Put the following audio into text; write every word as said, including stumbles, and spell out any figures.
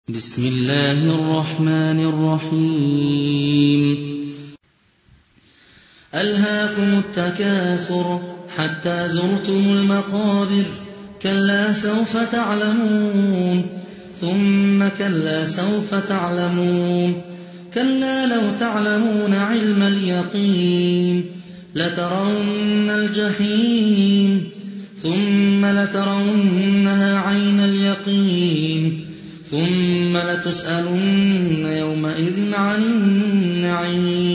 بسم الله الرحمن الرحيم ألهاكم التكاثر حتى زرتم المقابر كلا سوف تعلمون ثم كلا سوف تعلمون كلا لو تعلمون علم اليقين لترون الجحيم ثم لترونها عين اليقين ثم لتسألن يومئذ عن النعيم